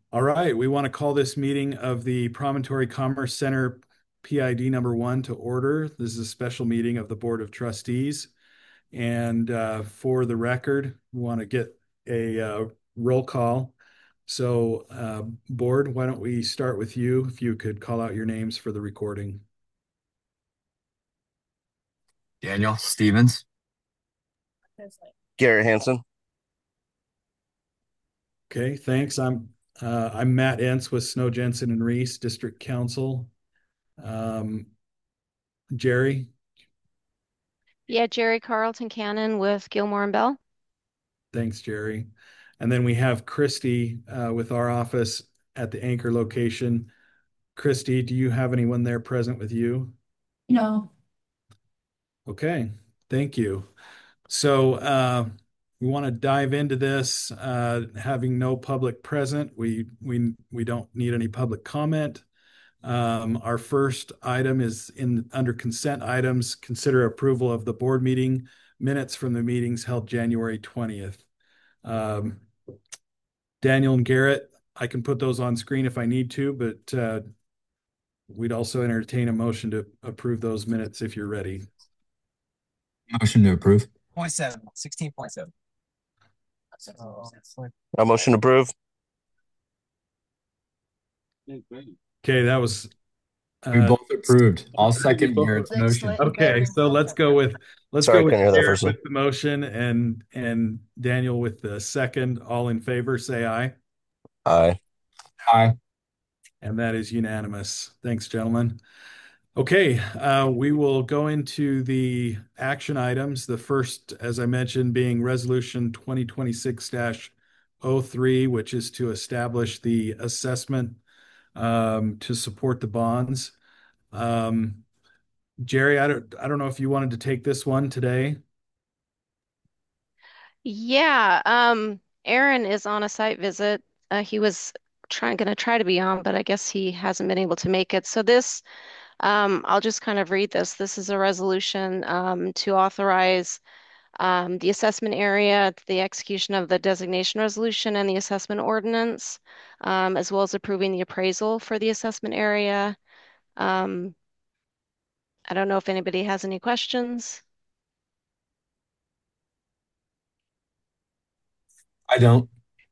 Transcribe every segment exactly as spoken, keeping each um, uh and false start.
All right, we want to call this meeting of the Promontory Commerce Center P I D number one to order. This is a special meeting of the Board of Trustees. And uh, for the record, we want to get a uh, roll call. So, uh, Board, why don't we start with you? If you could call out your names for the recording. Daniel Stevens. Garrett Hanson. Okay, thanks. I'm uh, I'm Matt Entz with Snow Jensen and Reese, District Council. Um, Jerry, Yeah, Jerry Carlton Cannon with Gilmore and Bell. thanks, Jerry. And then we have Christy uh, with our office at the Anchor location. Christy, do you have anyone there present with you? No. Okay, thank you. So uh, we want to dive into this. Uh, having no public present, we we we don't need any public comment. Um, our first item is in under consent items. Consider approval of the board meeting minutes from the meetings held January twentieth. Um, Daniel and Garrett, I can put those on screen if I need to, but uh, we'd also entertain a motion to approve those minutes if you're ready. Motion to approve. Point seven, sixteen point seven. A motion to approve. Okay, that was. We Uh, both approved. I'll we second both- Garrett's motion. Okay, so let's go with let's Sorry, go I with couldn't hear that Garrett first one. with the motion and and Daniel with the second. All in favor, say aye. Aye. Aye. And that is unanimous. Thanks, gentlemen. Okay, uh, we will go into the action items. The first, as I mentioned, being Resolution twenty twenty-six dash oh three, which is to establish the assessment um, to support the bonds. Um, Jerry, I don't, I don't know if you wanted to take this one today. Yeah, um, Aaron is on a site visit. Uh, he was trying, going to try to be on, but I guess he hasn't been able to make it. So this, um, I'll just kind of read this. This is a resolution um, to authorize um, the assessment area, the execution of the designation resolution and the assessment ordinance, um, as well as approving the appraisal for the assessment area. Um, I don't know if anybody has any questions. I don't.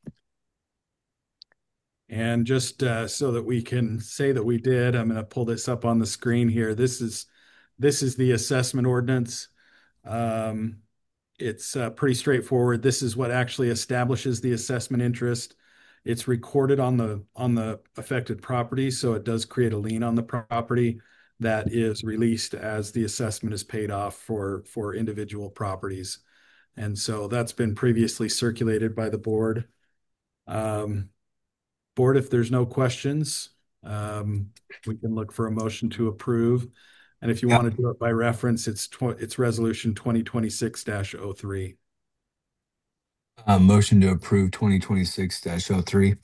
And just uh, so that we can say that we did, I'm going to pull this up on the screen here. This is this is the assessment ordinance. Um, it's uh, pretty straightforward. This is what actually establishes the assessment interest. It's recorded on the on the affected property, so it does create a lien on the property that is released as the assessment is paid off for for individual properties. And so that's been previously circulated by the board. Um, Board, if there's no questions, um, we can look for a motion to approve. And if you Yeah. want to do it by reference, it's tw it's resolution twenty twenty-six dash oh three. Uh, motion to approve twenty twenty-six dash oh three.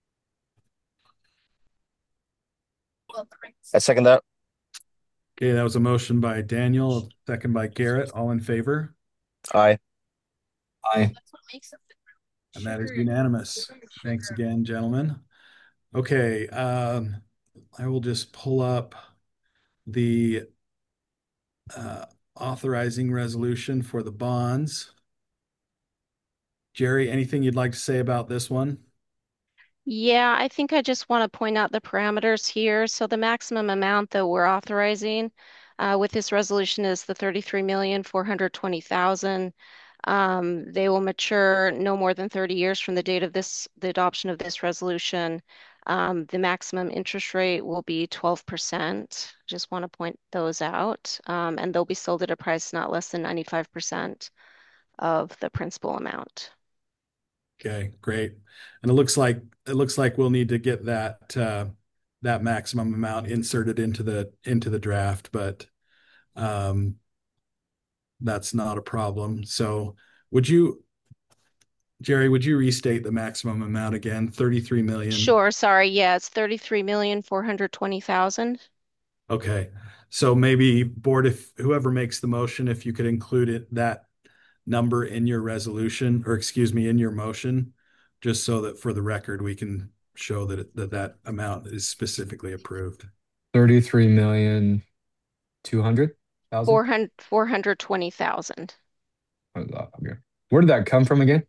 I second that. Okay, that was a motion by Daniel, second by Garrett. All in favor? Aye. Aye. And that is unanimous. Thanks again, gentlemen. Okay, um, I will just pull up the uh, authorizing resolution for the bonds. Jerry, anything you'd like to say about this one? Yeah, I think I just want to point out the parameters here. So the maximum amount that we're authorizing uh, with this resolution is the thirty-three million, four hundred twenty thousand. Um, they will mature no more than thirty years from the date of this, the adoption of this resolution. Um, the maximum interest rate will be twelve percent. Just want to point those out. Um, and they'll be sold at a price not less than ninety-five percent of the principal amount. Okay, great. And it looks like it looks like we'll need to get that uh, that maximum amount inserted into the into the draft, but um, that's not a problem. So, would you, Jerry, would you restate the maximum amount again? thirty-three million. Sure, sorry. Yeah, it's thirty-three million, four hundred twenty thousand. Okay. So maybe board, if whoever makes the motion, if you could include it that number in your resolution, or excuse me, in your motion, just so that for the record we can show that it- that that amount is specifically approved. Thirty-three million, two hundred thousand? Four hundred, four hundred twenty thousand. Where did that come from again?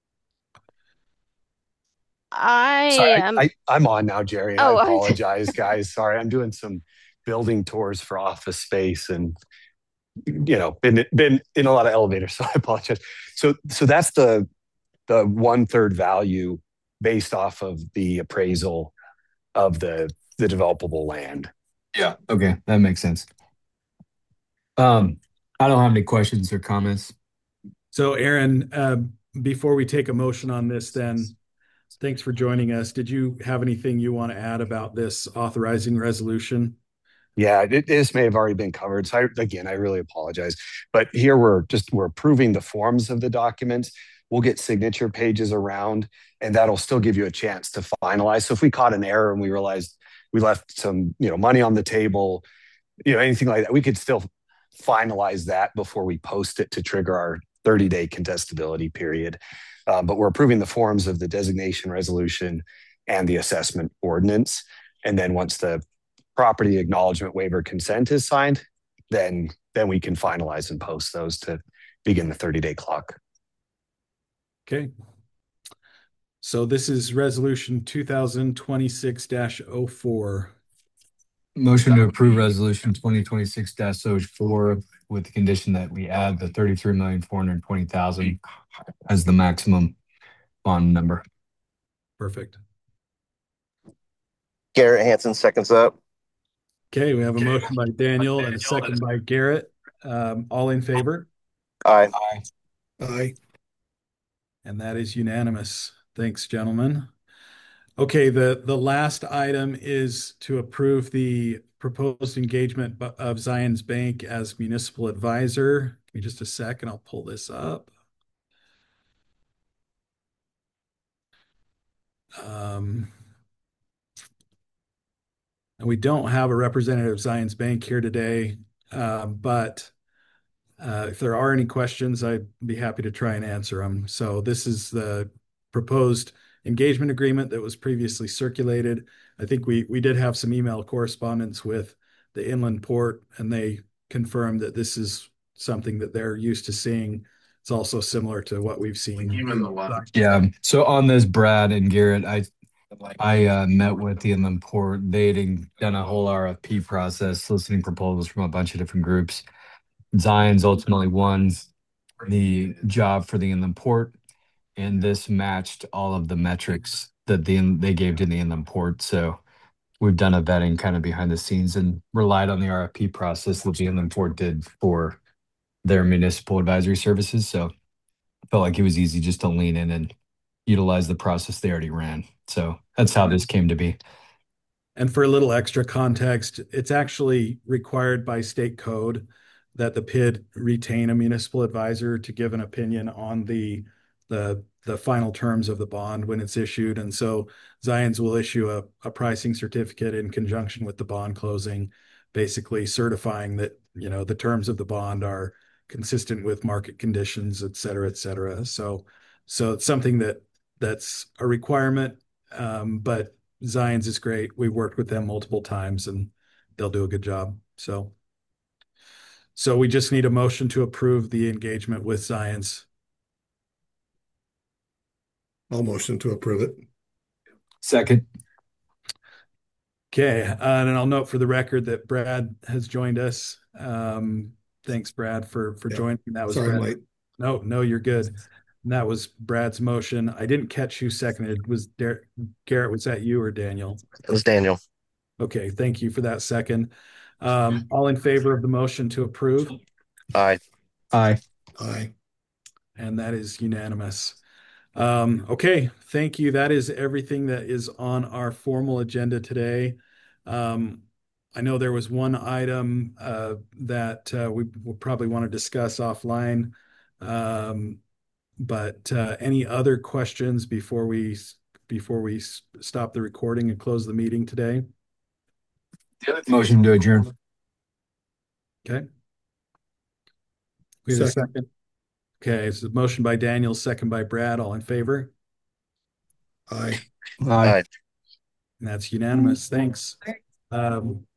I Sorry, am, I, I, I'm on now, Jerry. I oh, I- apologize, guys. Sorry, I'm doing some building tours for office space and you know, been been in a lot of elevators, so I apologize. So so that's the the one third value based off of the appraisal of the the developable land. Yeah. Okay, that makes sense. Um, I don't have any questions or comments. So Aaron, uh, before we take a motion on this, then thanks for joining us. Did you have anything you want to add about this authorizing resolution? Yeah, it, this may have already been covered. So I, again, I really apologize. But here we're just we're approving the forms of the documents. We'll get signature pages around, and that'll still give you a chance to finalize. So if we caught an error and we realized we left some, you know, money on the table, you know, anything like that, we could still finalize that before we post it to trigger our thirty day contestability period. Um, but we're approving the forms of the designation resolution and the assessment ordinance. And then once the property acknowledgement waiver consent is signed, then then we can finalize and post those to begin the thirty day clock. Okay. So this is resolution two thousand twenty-six dash oh four. Motion to approve resolution twenty twenty-six dash oh four with the condition that we add the thirty-three million, four hundred twenty thousand as the maximum bond number. Perfect. Garrett Hanson seconds up. Okay, we have a motion by Daniel and a second by Garrett. Um, all in favor? Aye. Aye. And that is unanimous. Thanks, gentlemen. Okay, the, the last item is to approve the proposed engagement bu- of Zions Bank as municipal advisor. Give me just a second, I'll pull this up. Um, and we don't have a representative of Zions Bank here today, uh, but uh, if there are any questions, I'd be happy to try and answer them. So this is the proposed engagement agreement that was previously circulated. I think we we did have some email correspondence with the Inland Port, and they confirmed that this is something that they're used to seeing. It's also similar to what we've seen. Yeah. So on this, Brad and Garrett, I I uh, met with the Inland Port. They had done a whole R F P process, soliciting proposals from a bunch of different groups. Zions ultimately won the job for the Inland Port, and this matched all of the metrics that the, they gave to the Inland Port. So we've done a vetting kind of behind the scenes and relied on the R F P process that the Inland Port did for their municipal advisory services. So I felt like it was easy just to lean in and utilize the process they already ran. So that's how this came to be. And for a little extra context, it's actually required by state code that the P I D retain a municipal advisor to give an opinion on the the the final terms of the bond when it's issued. And so Zions will issue a, a pricing certificate in conjunction with the bond closing, basically certifying that, you know, the terms of the bond are consistent with market conditions, et cetera, et cetera. So so it's something that that's a requirement, um, but Zions is great. We've worked with them multiple times and they'll do a good job. So, so we just need a motion to approve the engagement with Zions. I'll motion to approve it. Second. Okay, uh, and I'll note for the record that Brad has joined us. Um, thanks, Brad, for for Yeah. joining. That was Sorry, I'm Brad. late. No, no, you're good. And that was Brad's motion. I didn't catch who seconded. Was Der- Garrett? Was that you or Daniel? It was Daniel. Okay, thank you for that second. Um, all in favor of the motion to approve? Aye. Aye. Aye. And that is unanimous. Um, okay, thank you. That is everything that is on our formal agenda today. Um, I know there was one item uh, that uh, we will probably want to discuss offline. Um, but uh, any other questions before we before we s- stop the recording and close the meeting today? Motion to adjourn. Okay. We have a Second. second. Okay, it's a motion by Daniel, second by Brad. All in favor? Aye. Aye. That's unanimous. Thanks. Um,